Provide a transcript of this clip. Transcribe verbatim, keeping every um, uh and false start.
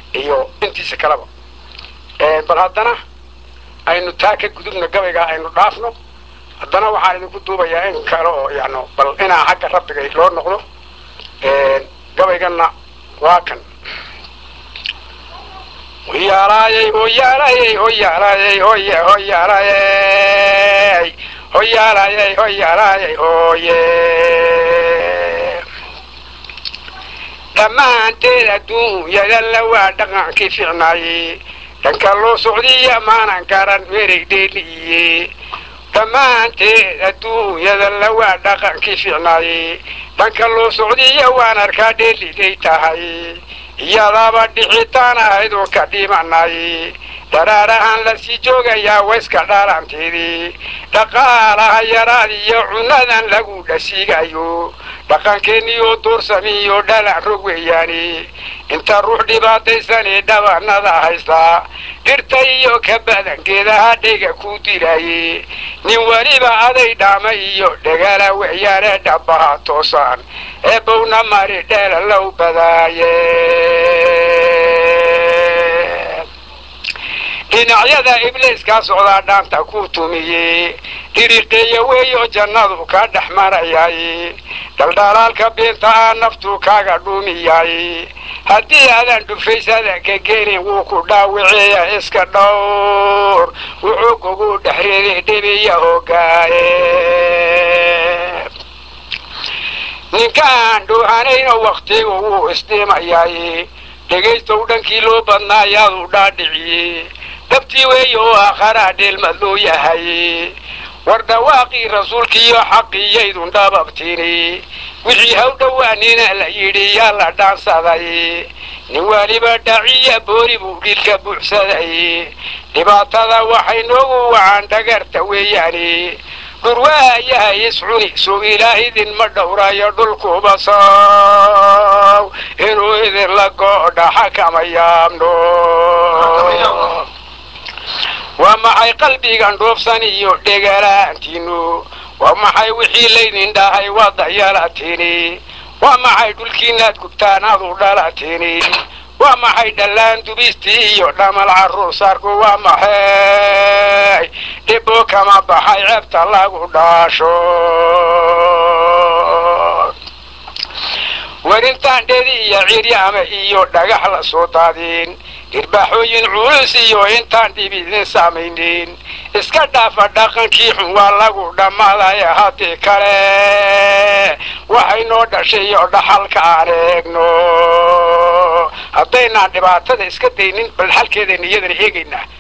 iyo intiisa kalaba bal haddana aynu taa ka gudubna gabayga aynu dhaafno haddana waxaan idinku duubayaa in kale oo yacno bal inaa xagga rabbiga loo noqdo gabayganna waa kan hoyaalayey hoyaalayey hoyaalayey hoye hoyaalayey hoyaalayey hoyaalayey hoye dhammaanteed adduunyada la waa dhaqankii fiicnaayey dhanka loo socdiya maanan garan meeray dheeliye dhammaanteed adduunyada la waa dhaqankii fiicnaayey dhanka loo socdiya waan arkaa dheeliday tahay iyadaaba dhixitaan ahayd oo ka dhimanay daraarahan la sii joogayaa wayska dhaalanteedii dhaqaalaha yaraad iyo cunadan lagu dhasiigayo dhaqankeenniyoo doorsamiyo dhalan rog weeyaani inta ruux dhibaataysanee dhabanada haysta dhirta iyo ka badankeedaha dhega ku dilaye nin weliba aday dhaama iyo dhegala weeyaane dhabbaha toosan ee bowna mari dheela low badaaye dhinacyada ibliiskaa socdaa dhaanta ku tumiyey dhiriqeeya weeyo jannadu ka dhex marayay dhaldhalaalka beenta ah naftu kaaga dhumiyay haddii aadan dhufaysada ka gelin wuu ku dhaawiciya iska dhowr wuxuu kugu dhexreeday dhibiya hogaaye ninkaan dhuuhanayno wakhtigu wuu isdhimayay dhegaystow dhankii loo badnaa yaadu dhaadhiciye dabtii weeyo oo aakharaa dheelmad loo yahay war dhawaaqii rasuulkiiyo xaqiyaydun dhababtini wixii haw dhowaanina la yidhi yaa la dhaansaday nin waliba dhaciya boori buu dhilka buuxsaday dhibaatada waxay noogu wacan dhagarta weeyaani dhurwaayahay iscuni suu ilaah idinma dhowrayo dhulkuba saw inuu idinla goodha xakama yaabno waa maxay qalbigan dhoofsan iyo dhegalaantiinu waa maxay wixii laydin dhahay waa dayalaatini waa maxay dhulkiinaad gubtaan adu dhalatini waa maxay dhallaan dubiistii iyo dhamal carruur saarku waa maxay dhibbo kama baxay ceebta lagu dhaasho warintaan dhedi iyo ciryaama iyo dhagax la soo daadin irbaaxooyin culus iyo intaan dhib idin samaynin iska dhaafa dhaqankii xun waa lagu dhammaadaya haddii kale waxay noo dhashay iyo dhaxalka aan eegno haddaynaan dhibaatada iska daynin bal xalkeeda niyadana eegaynaa